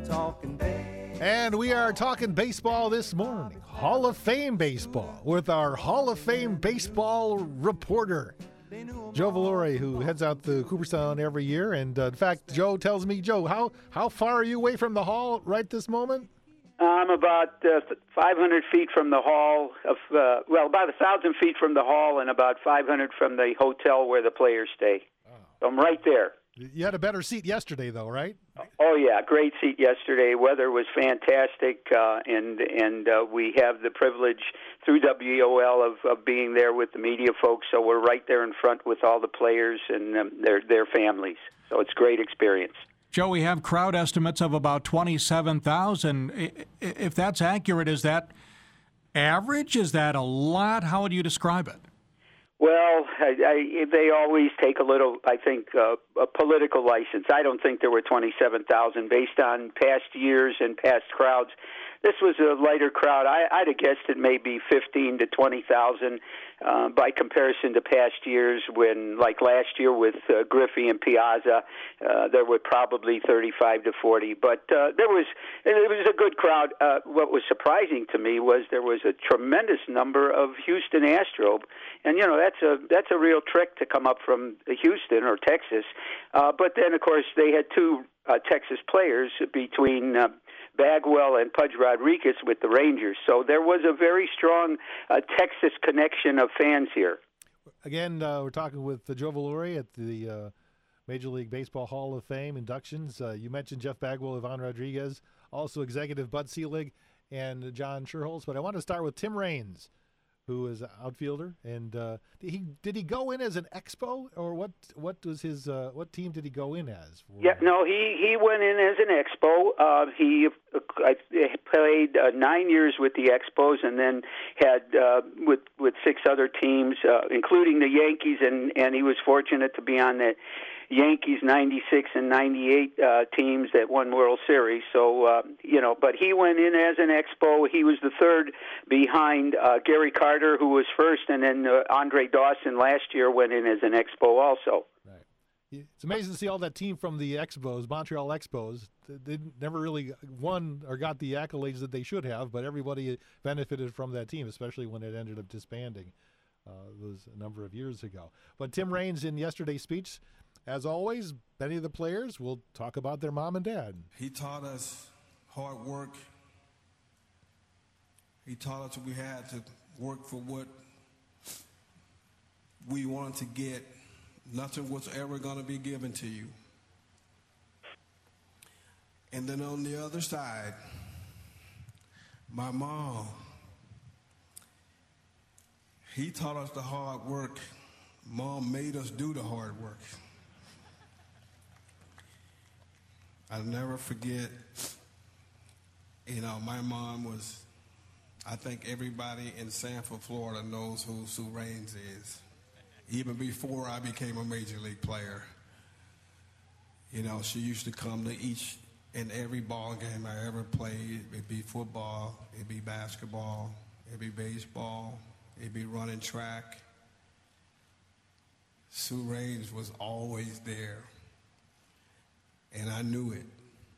And we are talking baseball this morning. Hall of Fame baseball with our Hall of Fame baseball reporter, Joe Valori, who heads out to Cooperstown every year. And in fact, Joe tells me, Joe, how far are you away from the hall right this moment? I'm about 500 feet from the hall, about 1,000 feet from the hall and about 500 from the hotel where the players stay. Oh. So I'm right there. You had a better seat yesterday, though, right? Oh, yeah, great seat yesterday. Weather was fantastic, and we have the privilege through WOL of being there with the media folks, so we're right there in front with all the players and their families. So it's a great experience. Joe, we have crowd estimates of about 27,000. If that's accurate, is that average? Is that a lot? How would you describe it? Well, they always take a little, I think, a political license. I don't think there were 27,000 based on past years and past crowds. This was a lighter crowd. I'd have guessed it may be 15 to 20,000 by comparison to past years when, like last year with Griffey and Piazza, there were probably 35 to 40. But it was a good crowd. What was surprising to me was there was a tremendous number of Houston Astros, and you know that's a real trick to come up from Houston or Texas. But then, of course, they had two Texas players between Bagwell and Pudge Rodriguez with the Rangers. So there was a very strong Texas connection of fans here. Again, we're talking with Joe Valori at the Major League Baseball Hall of Fame inductions. You mentioned Jeff Bagwell, Ivan Rodriguez, also executive Bud Selig and John Schuerholz. But I want to start with Tim Raines, who is an outfielder, and did he go in as an expo, or what was his what team did he go in as? He went in as an expo. He played 9 years with the Expos, and then had with six other teams, including the Yankees, and he was fortunate to be on the Yankees 96 and 98 teams that won World Series. So, but he went in as an expo. He was the third behind Gary Carter, who was first, and then Andre Dawson last year went in as an expo also. Right. It's amazing to see all that team from the Expos, Montreal Expos. They never really won or got the accolades that they should have, but everybody benefited from that team, especially when it ended up disbanding. It was a number of years ago. But Tim Raines, in yesterday's speech, as always, many of the players will talk about their mom and dad. He taught us hard work. He taught us we had to work for what we wanted to get. Nothing was ever going to be given to you. And then on the other side, my mom, he taught us the hard work. Mom made us do the hard work. I'll never forget, my mom was, I think everybody in Sanford, Florida knows who Sue Raines is. Even before I became a major league player. She used to come to each and every ball game I ever played. It'd be football, it'd be basketball, it'd be baseball, it'd be running track. Sue Raines was always there. And I knew it,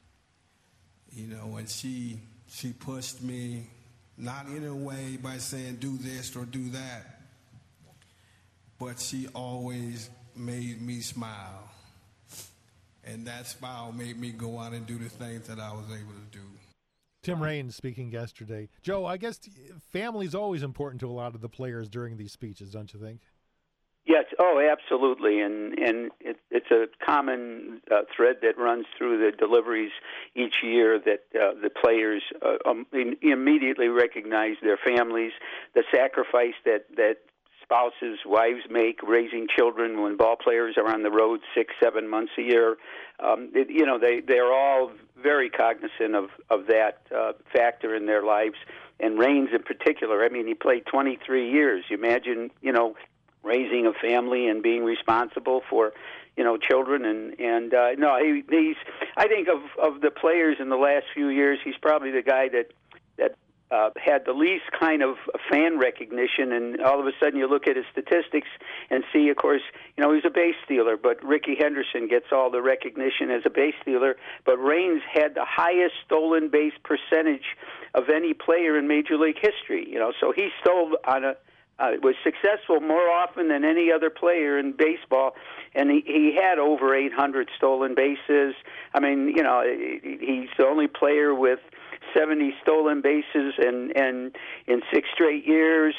and she pushed me, not in a way by saying do this or do that, but she always made me smile. And that smile made me go out and do the things that I was able to do. Tim Raines speaking yesterday. Joe, I guess family's always important to a lot of the players during these speeches, don't you think? Yes, absolutely, and it's a common thread that runs through the deliveries each year that the players immediately recognize their families, the sacrifice that spouses, wives make raising children when ball players are on the road 6-7 months a year. They're all very cognizant of that factor in their lives, and Raines in particular. I mean, he played 23 years. You imagine, raising a family and being responsible for, children. And he's. I think of the players in the last few years, he's probably the guy that had the least kind of fan recognition, and all of a sudden you look at his statistics and see, of course, he's a base stealer, but Rickey Henderson gets all the recognition as a base stealer, but Raines had the highest stolen base percentage of any player in Major League history, so he stole was successful more often than any other player in baseball, and he had over 800 stolen bases. I mean, he's the only player with 70 stolen bases and in 6 straight years.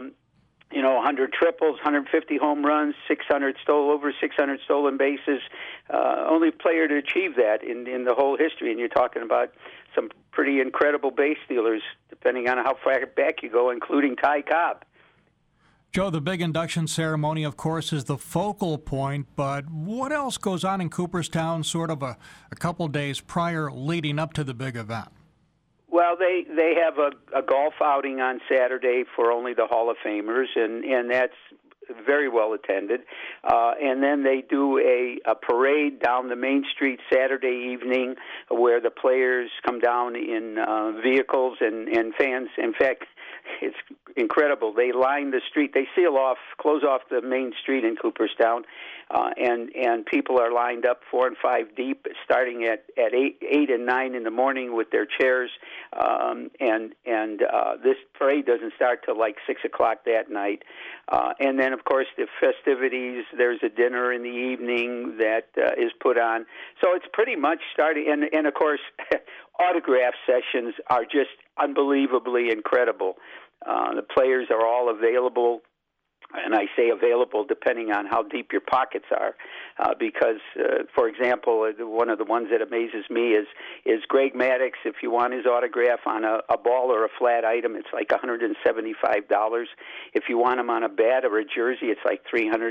100 triples, 150 home runs, over 600 stolen bases. Only player to achieve that in the whole history. And you're talking about some pretty incredible base stealers, depending on how far back you go, including Ty Cobb. Joe, the big induction ceremony, of course, is the focal point, but what else goes on in Cooperstown sort of a couple days prior leading up to the big event? Well, they have a golf outing on Saturday for only the Hall of Famers, and that's very well attended. And then they do a parade down the main street Saturday evening where the players come down in vehicles and fans. In fact, it's incredible. They line the street. They close off the main street in Cooperstown, and people are lined up 4 and 5 deep, starting at 8 and 9 in the morning with their chairs. And this parade doesn't start till like 6 o'clock that night. And then, of course, the festivities. There's a dinner in the evening that is put on. So it's pretty much starting. And of course, autograph sessions are just unbelievably incredible. The players are all available, and I say available depending on how deep your pockets are, because, for example, one of the ones that amazes me is Greg Maddux. If you want his autograph on a ball or a flat item, it's like $175. If you want him on a bat or a jersey, it's like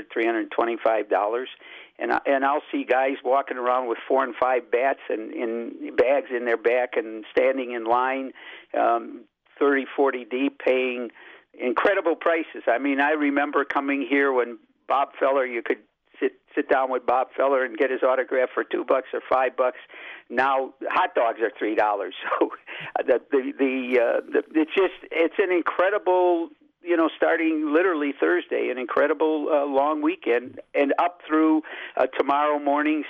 $325. And I'll see guys walking around with 4 and 5 bats and in bags in their back and standing in line 30, 40 deep, paying incredible prices. I mean, I remember coming here when Bob Feller, you could sit down with Bob Feller and get his autograph for $2 or $5. Now hot dogs are $3. So it's an incredible, starting literally Thursday, an incredible long weekend, and up through tomorrow morning.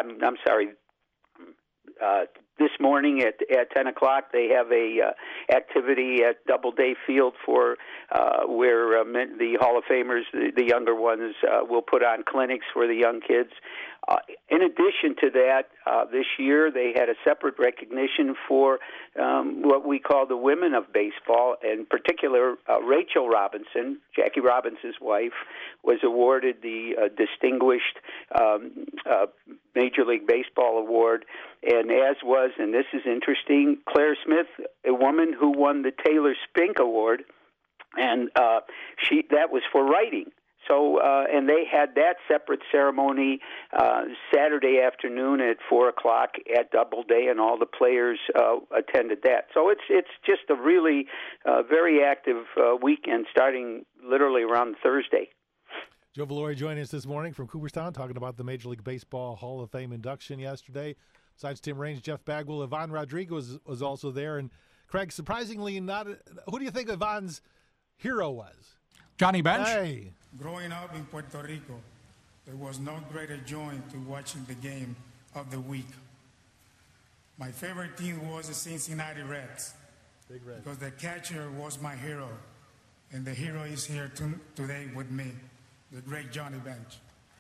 This morning at 10 o'clock, they have a activity at Doubleday Field for where the Hall of Famers, the younger ones, will put on clinics for the young kids. In addition to that, this year they had a separate recognition for what we call the women of baseball. In particular, Rachel Robinson, Jackie Robinson's wife, was awarded the Distinguished Major League Baseball Award, and as was, and this is interesting, Claire Smith, a woman who won the Taylor Spink Award, and that was for writing. So, and they had that separate ceremony Saturday afternoon at 4 o'clock at Doubleday, and all the players attended that. So it's just a really very active weekend, starting literally around Thursday. Joe Valori joining us this morning from Cooperstown, talking about the Major League Baseball Hall of Fame induction yesterday. Besides Tim Raines, Jeff Bagwell, Ivan Rodriguez was also there. And Craig, surprisingly not. Who do you think Ivan's hero was? Johnny Bench? Hey. Growing up in Puerto Rico, there was no greater joy to watching the game of the week. My favorite team was the Cincinnati Reds. Big Red. Because the catcher was my hero, and the hero is here today with me, the great Johnny Bench.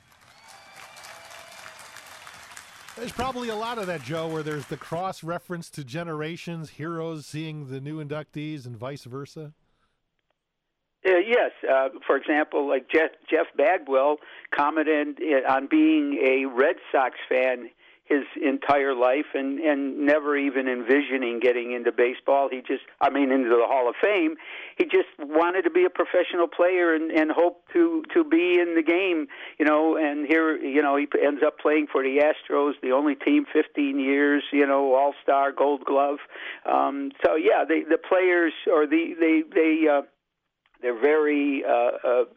There's probably a lot of that, Joe, where there's the cross-reference to generations, heroes seeing the new inductees and vice versa. Yes. For example, like Jeff Bagwell commented on being a Red Sox fan his entire life and never even envisioning getting into baseball. Into the Hall of Fame. He just wanted to be a professional player and hoped to be in the game, and here, he ends up playing for the Astros, the only team 15 years, All-Star, Gold Glove. The players, or they're very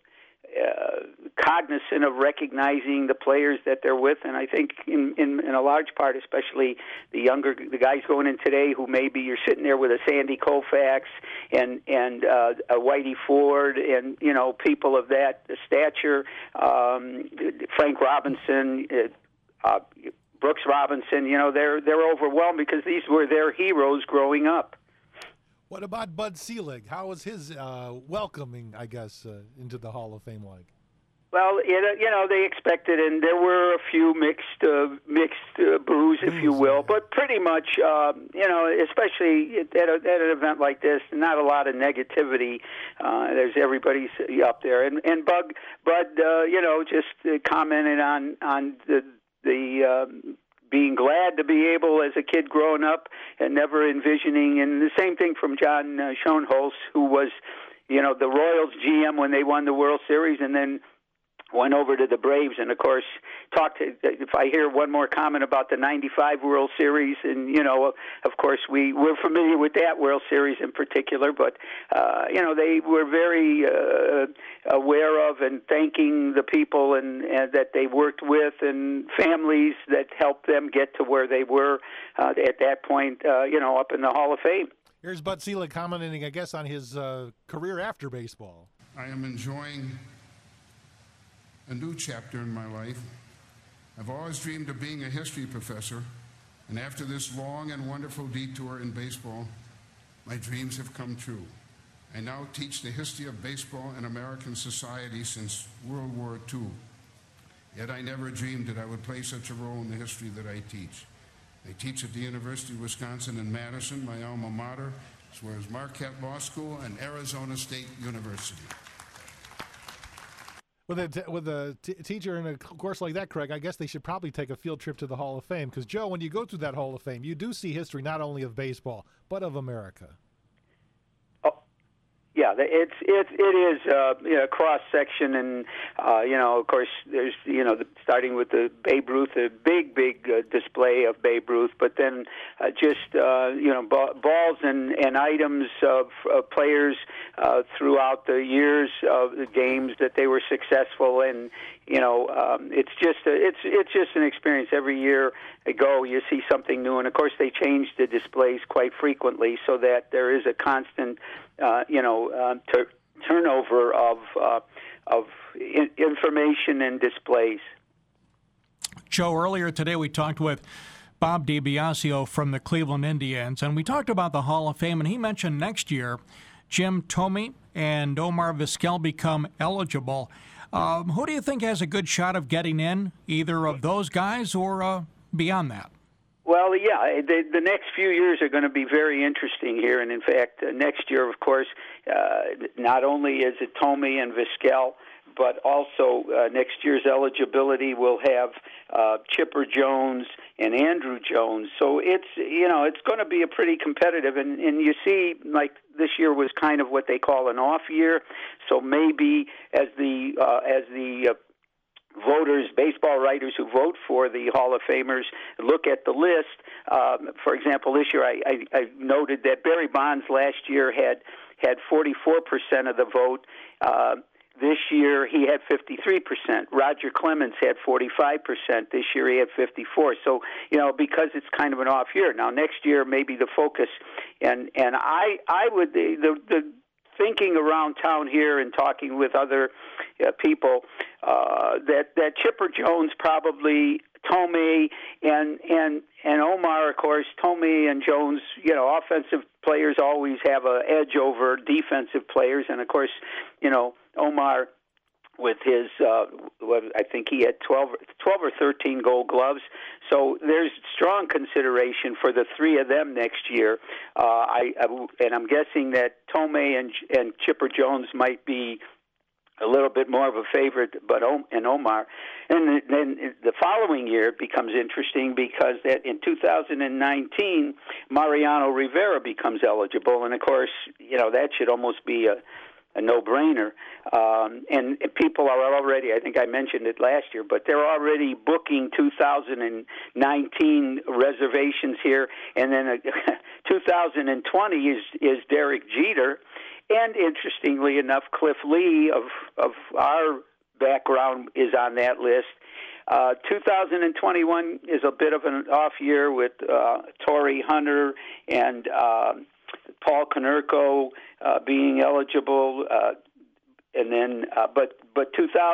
cognizant of recognizing the players that they're with, and I think in a large part, especially the guys going in today, who maybe you're sitting there with a Sandy Koufax and a Whitey Ford, and people of that stature, Frank Robinson, Brooks Robinson. They're overwhelmed because these were their heroes growing up. What about Bud Selig? How was his welcoming, I guess, into the Hall of Fame like? Well, they expected, and there were a few mixed boos, if you will, but pretty much, especially at an event like this, not a lot of negativity. There's everybody's up there, and Bud, just commented on the being glad to be able, as a kid growing up, and never envisioning. And the same thing from John Schoenholz, who was, the Royals GM when they won the World Series, and then went over to the Braves. And, of course, if I hear one more comment about the 95 World Series, and, of course, we're familiar with that World Series in particular, but, they were very aware of and thanking the people and that they worked with and families that helped them get to where they were at that point, up in the Hall of Fame. Here's Bud Selig commenting, I guess, on his career after baseball. I am enjoying a new chapter in my life. I've always dreamed of being a history professor, and after this long and wonderful detour in baseball, my dreams have come true. I now teach the history of baseball in American society since World War II. Yet I never dreamed that I would play such a role in the history that I teach. I teach at the University of Wisconsin in Madison, my alma mater, as well as Marquette Law School and Arizona State University. With a teacher in a course like that, Craig, I guess they should probably take a field trip to the Hall of Fame. Because, Joe, when you go through that Hall of Fame, you do see history not only of baseball, but of America. Yeah, it is cross section, and of course there's starting with the Babe Ruth, a big display of Babe Ruth, but then balls and items of players throughout the years of the games that they were successful, and it's just an experience. Every year I go, you see something new, and of course they change the displays quite frequently, so that there is a constant turnover of information and displays. Joe, earlier today we talked with Bob DiBiasio from the Cleveland Indians, and we talked about the Hall of Fame, and he mentioned next year Jim Thome and Omar Vizquel become eligible. Who do you think has a good shot of getting in, either of those guys or beyond that? Well, yeah, the next few years are going to be very interesting here. And, in fact, next year, of course, not only is it Thome and Vizquel, but also next year's eligibility will have Chipper Jones and Andruw Jones. So it's going to be a pretty competitive. And you see, like, this year was kind of what they call an off year. So maybe as the voters, baseball writers who vote for the Hall of Famers look at the list. For example, this year I noted that Barry Bonds last year had 44% of the vote. This year he had 53%. Roger Clemens had 45%. This year he had 54%. So, because it's kind of an off year. Now, next year maybe the focus, and I would, the thinking around town here and talking with other people, that Chipper Jones, probably Thome and Omar, of course. Thome and Jones, offensive players always have an edge over defensive players, and of course, Omar with his, I think he had 12 or 13 Gold Gloves. So there's strong consideration for the three of them next year. And I'm guessing that Thome and Chipper Jones might be a little bit more of a favorite, and Omar. And then the following year it becomes interesting because that in 2019, Mariano Rivera becomes eligible. And, of course, that should almost be a no-brainer. And people are already, I think I mentioned it last year, but they're already booking 2019 reservations here. And then 2020 is Derek Jeter. And interestingly enough, Cliff Lee of our background is on that list. 2021 is a bit of an off year with Torrey Hunter and Paul Konerko being eligible, and then but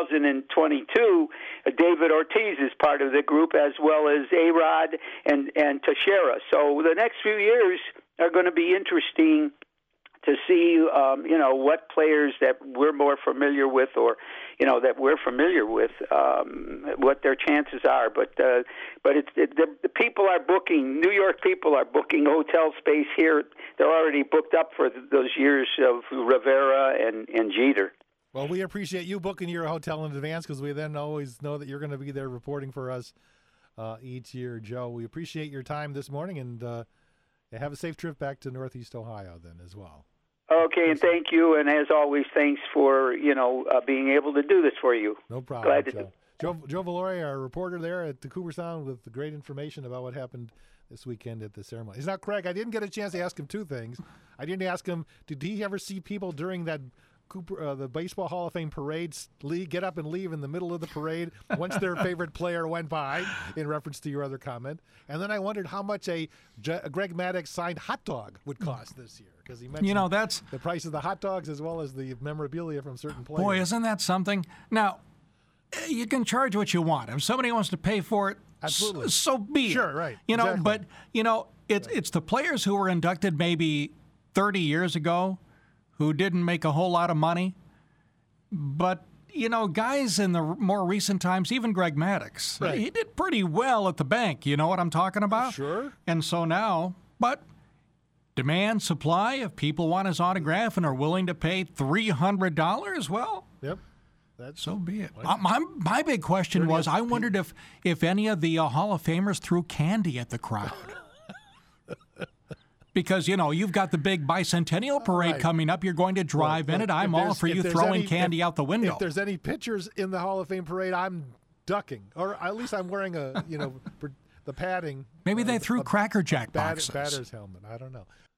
2022, David Ortiz is part of the group, as well as A-Rod and Teixeira. So the next few years are going to be interesting to see, what players that we're more familiar with, or that we're familiar with, what their chances are. But the people are booking. New York people are booking hotel space here. They're already booked up for those years of Rivera and Jeter. Well, we appreciate you booking your hotel in advance, because we then always know that you're going to be there reporting for us each year, Joe. We appreciate your time this morning, and have a safe trip back to Northeast Ohio then as well. Okay, and thank you, and as always, thanks for being able to do this for you. No problem. Glad to Joe Valori, our reporter there at the Cooperstown, with great information about what happened this weekend at the ceremony. Now, Craig, I didn't get a chance to ask him two things. I didn't ask him, did he ever see people during that the Baseball Hall of Fame parades get up and leave in the middle of the parade once their favorite player went by, in reference to your other comment? And then I wondered how much a Greg Maddux signed hot dog would cost this year, because he mentioned that's the price of the hot dogs as well as the memorabilia from certain players. Boy, isn't that something? Now, you can charge what you want. If somebody wants to pay for it, absolutely, so be it. Sure, right. Exactly. But it's the players who were inducted maybe 30 years ago who didn't make a whole lot of money. But, guys in the more recent times, even Greg Maddux, right, he did pretty well at the bank. You know what I'm talking about? Sure. And so now, but demand, supply, if people want his autograph and are willing to pay $300, well, yep, so be it. My big question was, I wondered if any of the Hall of Famers threw candy at the crowd. Because, you've got the big bicentennial parade coming up. You're going to drive in it. I'm all for you throwing candy out the window. If there's any pitchers in the Hall of Fame parade, I'm ducking. Or at least I'm wearing the padding. Maybe they threw Cracker Jack boxes. Batter's helmet. I don't know.